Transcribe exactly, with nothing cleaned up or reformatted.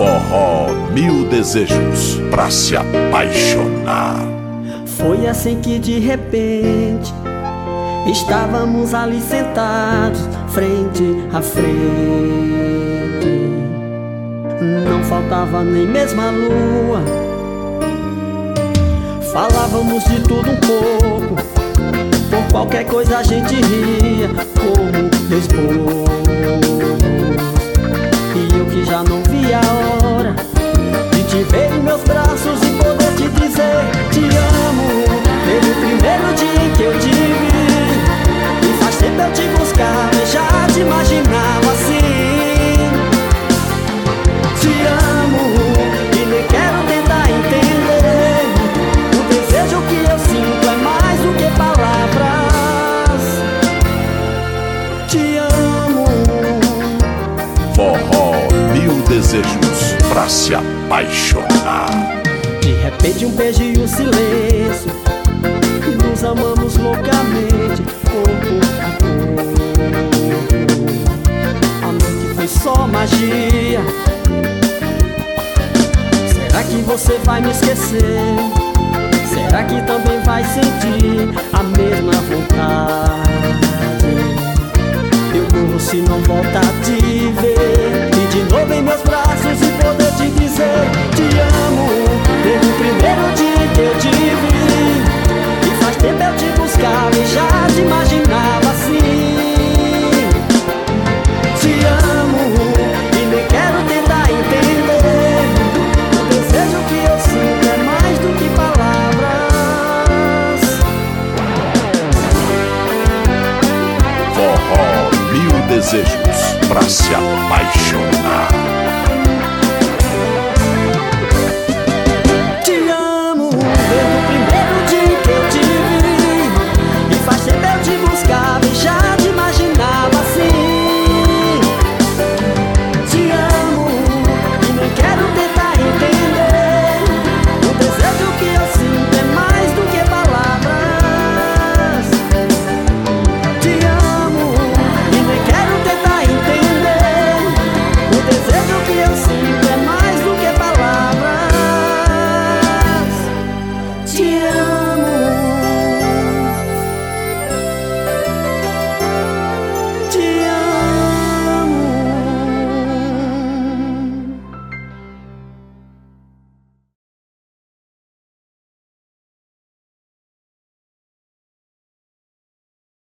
Forró Mil Desejos pra se apaixonar. Foi assim que de repente estávamos ali sentados, frente a frente. Não faltava nem mesmo a lua. Falávamos de tudo um pouco, por qualquer coisa a gente ria, como Lisboa. E eu que já não via a hora de te ver em meus braços e poder te dizer te amo. Desde o primeiro dia em que eu te vi, e faz tempo eu te buscava e já te imaginava assim. Te amo e nem quero tentar entender. O desejo que eu sinto é mais do que palavras. Te amo. Forró Mil Desejos pra se apaixonar. De repente um beijo e um silêncio, nos amamos loucamente, corpo a corpo. A noite foi só magia. Será que você vai me esquecer? Será que também vai sentir a mesma vontade? Eu morro se não voltar a te ver, e de novo em meus braços e poder te dizer te amo. Desde o primeiro dia que eu te vi, e faz tempo eu te buscava e já te imaginava assim. Te amo e nem quero tentar entender. O desejo que eu sinto é mais do que palavras. Forró Mil Desejos pra se apaixonar.